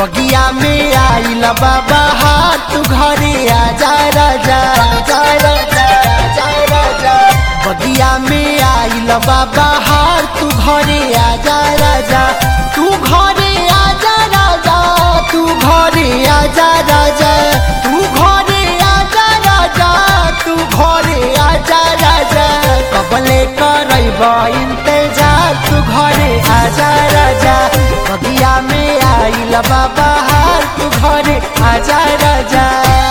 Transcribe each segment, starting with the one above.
बगिया में आइल बाबा हाथ तू घरे आजा राजा आजा राजा आजा राजा। बगिया में आइल बाबा हाथ तू घरे आजा राजा तू घरे आजा राजा तू घरे आजा राजा तू घरे आजा राजा तू घरे आजा राजा। कबले करब इंतजार तू घरे आजा राजा। बगिया में आइल बाबा हार तू घरे आजा राजा।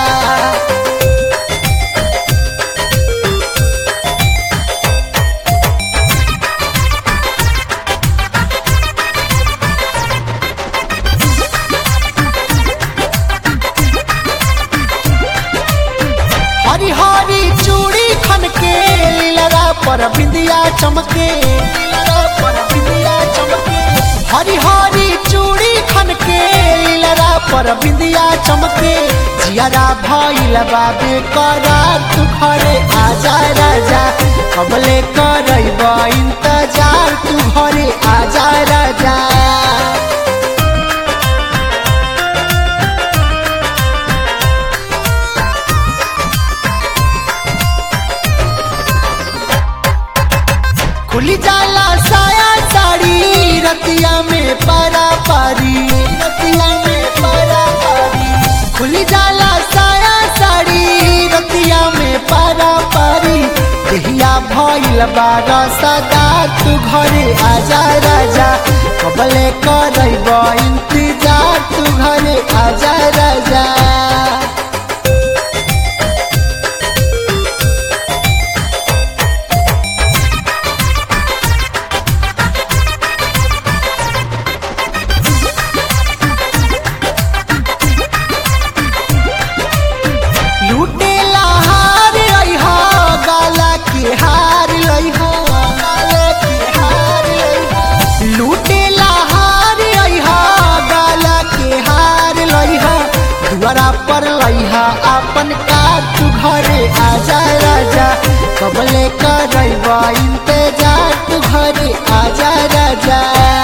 हरी हरी चूड़ी खन के लीलरा पर बिंदिया चमके लीलरा पर बिंदिया चमके। हरी हरी चूड़ी खन के लीलरा पर बिंदिया चमके। जियारा भइल बाबे करार तू घरे आजा राजा। कबले करब इंतजार तू घरे आजा राजा। खुली जाला साया साड़ी रतिया में पारा पारी रतिया में पारा पारी। खुली जाला साया साड़ी रतिया में पारा पारी। देहिया भइल बारा सदा तू घरे आजा राजा। कबले करब इंतजार तू घरे आजा राजा। लूटेला हार लइहा गाला के हार लइहा गाला के हार लइहा। लूटेला हार लइहा गाला के हार लइहा। दुआरा पर लइहा अपन का तू घरे आजा राजा। कबले करब इंतजार तू घरे आजा राजा।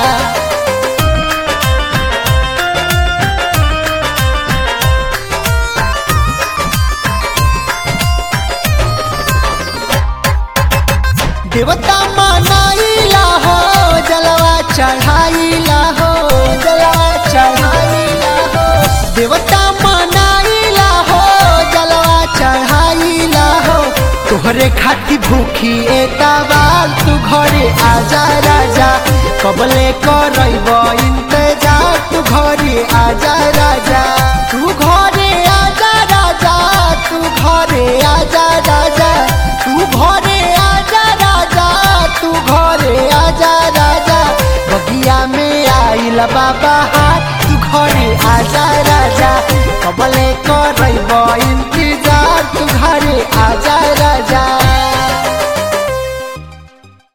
देवता मनाइला हो जलवा चढ़ाइला हो जलवा चढ़ाइला हो। देवता मनाइला हो जलवा चढ़ाइला हो। तोहरे खाती भूखी एतवार तू घरे आजा राजा। कबले करब इंतजार तू घरे आजा राजा। तू घरे आजा राजा तू घरे आजा राजा तू घरे आजा राजा तू घरे आजा राजा। बगिया में आइल बाबा हाथ तू घरे आजा राजा। कबले करब इंतजार तू घरे आजा राजा।